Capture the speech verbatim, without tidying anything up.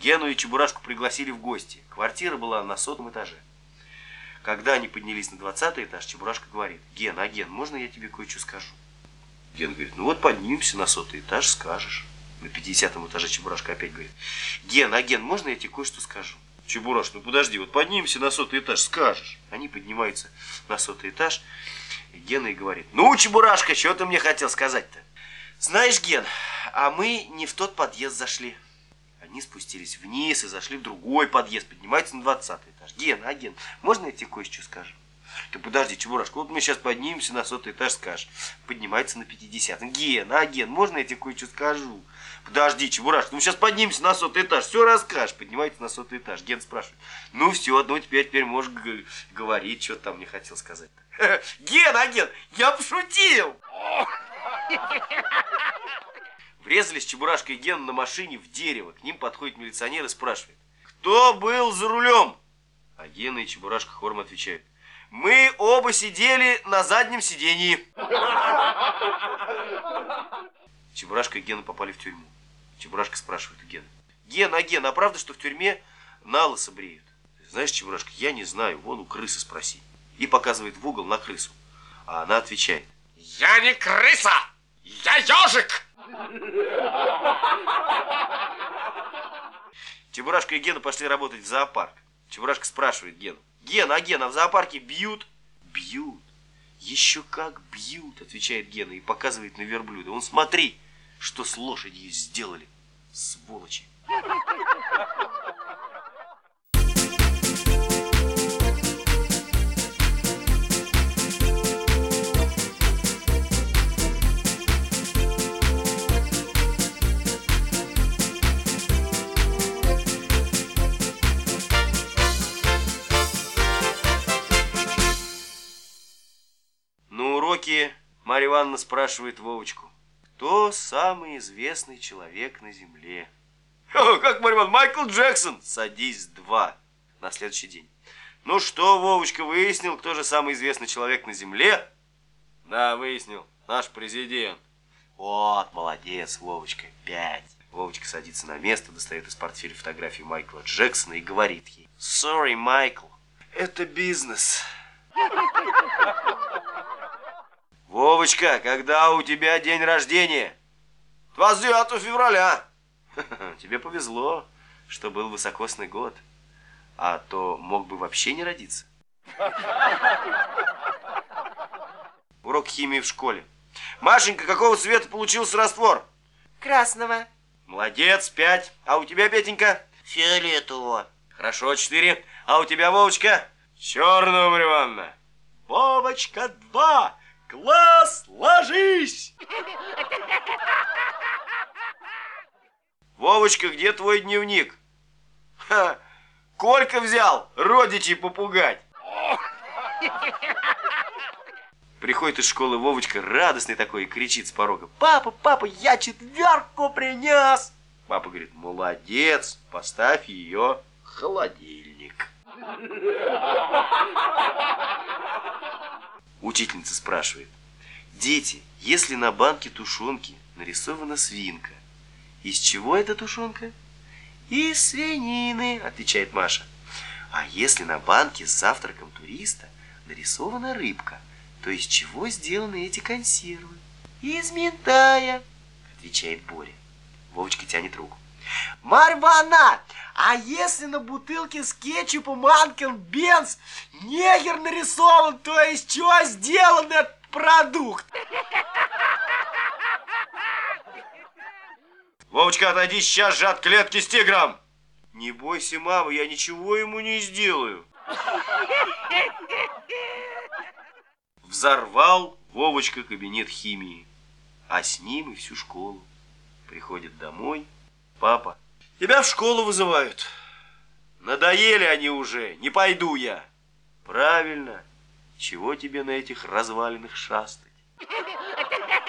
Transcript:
Гену и Чебурашку пригласили в гости. Квартира была на сотом этаже. Когда они поднялись на двадцатый этаж, Чебурашка говорит: Ген, а Ген, можно я тебе кое-что скажу? Ген говорит: ну вот поднимемся на сотый этаж, скажешь. На пятидесятом этаже Чебурашка опять говорит: Ген, а Ген, можно я тебе кое-что скажу? Чебураш, ну подожди, вот поднимемся на сотый этаж, скажешь. Они поднимаются на сотый этаж, и Гена и говорит: ну, Чебурашка, что ты мне хотел сказать-то? Знаешь, Ген, а мы не в тот подъезд зашли. Они спустились вниз и зашли в другой подъезд, поднимаются на двадцатый этаж. Ген, а Ген, можно я тебе кое-что скажу? Ты подожди, Чебурашка, вот мы сейчас поднимемся на сотый этаж, скажешь. Поднимается на пятидесятый. Ген, а Ген, можно я тебе кое-что скажу? Подожди, Чебурашка, ну мы сейчас поднимемся на сотый этаж, все расскажешь. Поднимается на сотый этаж. Ген спрашивает: ну все, ну теперь, теперь можешь говорить, что там мне хотел сказать. Ген, а Ген, я пошутил! Врезались Чебурашка и Гена на машине в дерево. К ним подходит милиционер и спрашивает: кто был за рулем? А Гена и Чебурашка хором отвечают: мы оба сидели на заднем сидении. Чебурашка и Гена попали в тюрьму. Чебурашка спрашивает у Гены: Ген, а Ген, а правда, что в тюрьме налысо бреют? Знаешь, Чебурашка, я не знаю, вон у крысы спроси. И показывает в угол на крысу. А она отвечает: я не крыса, я ежик. Чебурашка и Гена пошли работать в зоопарк. Чебурашка спрашивает Гену: Ген, а Ген, а в зоопарке бьют? Бьют. Еще как бьют, отвечает Гена и показывает на верблюда. Вон смотри, что с лошадью сделали, сволочи. Марья Ивановна спрашивает Вовочку: кто самый известный человек на земле? О, как, Марья Ивановна, Майкл Джексон! Садись, два. На следующий день: ну что, Вовочка, выяснил, кто же самый известный человек на земле? Да, выяснил, наш президент. Вот, молодец, Вовочка, пять. Вовочка садится на место, достает из портфеля фотографию Майкла Джексона и говорит ей: sorry, Майкл, это бизнес. Вовочка, когда у тебя день рождения? двадцать девятого февраля. Тебе повезло, что был высокосный год. А то мог бы вообще не родиться. Урок химии в школе. Машенька, какого цвета получился раствор? Красного. Молодец, пять. А у тебя, Петенька? Фиолетового. Хорошо, четыре. А у тебя, Вовочка? Черного, Марья Ивановна. Вовочка, два. Класс, ложись! Вовочка, где твой дневник? Ха, Колька взял родичей попугать. Приходит из школы Вовочка, радостный такой, и кричит с порога: папа, папа, я четверку принес. Папа говорит: молодец, поставь ее в холодильник. Учительница спрашивает: дети, если на банке тушенки нарисована свинка, из чего эта тушенка? Из свинины, отвечает Маша. А если на банке с завтраком туриста нарисована рыбка, то из чего сделаны эти консервы? Из минтая, отвечает Боря. Вовочка тянет руку: Марья Ивановна, а если на бутылке с кетчупом Анкел Бенц негр нарисован, то из чего сделан этот продукт? Вовочка, отойди сейчас же от клетки с тигром. Не бойся, мама, я ничего ему не сделаю. Взорвал Вовочка кабинет химии, а с ним и всю школу. Приходит домой: папа, тебя в школу вызывают. Надоели они уже, не пойду я. Правильно, чего тебе на этих развалинах шастать?